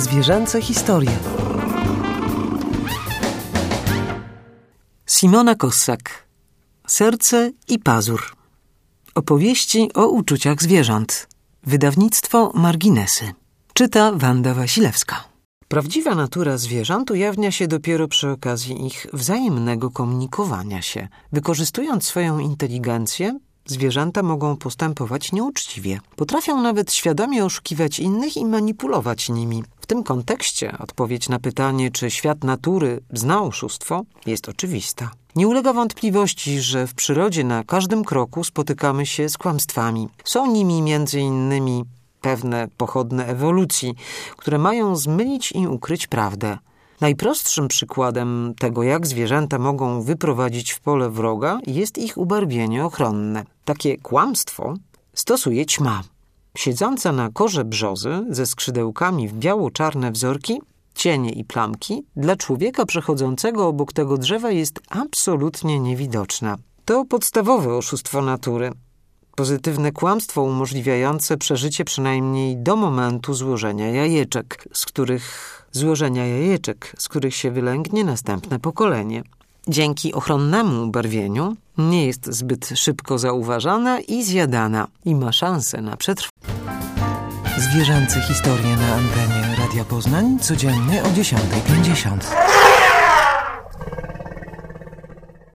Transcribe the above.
Zwierzęce historie. Simona Kossak. Serce i pazur. Opowieści o uczuciach zwierząt. Wydawnictwo Marginesy. Czyta Wanda Wasilewska. Prawdziwa natura zwierząt ujawnia się dopiero przy okazji ich wzajemnego komunikowania się. Wykorzystując swoją inteligencję, zwierzęta mogą postępować nieuczciwie. Potrafią nawet świadomie oszukiwać innych i manipulować nimi. W tym kontekście odpowiedź na pytanie, czy świat natury zna oszustwo, jest oczywista. Nie ulega wątpliwości, że w przyrodzie na każdym kroku spotykamy się z kłamstwami. Są nimi między innymi pewne pochodne ewolucji, które mają zmylić i ukryć prawdę. Najprostszym przykładem tego, jak zwierzęta mogą wyprowadzić w pole wroga, jest ich ubarwienie ochronne. Takie kłamstwo stosuje ćma. Siedząca na korze brzozy ze skrzydełkami w biało-czarne wzorki, cienie i plamki, dla człowieka przechodzącego obok tego drzewa jest absolutnie niewidoczna. To podstawowe oszustwo natury. Pozytywne kłamstwo umożliwiające przeżycie przynajmniej do momentu złożenia jajeczek, z których się wylęgnie następne pokolenie. Dzięki ochronnemu ubarwieniu nie jest zbyt szybko zauważana i zjadana i ma szansę na przetrwanie. Zwierzęce historie na antenie Radia Poznań codziennie o 10:50.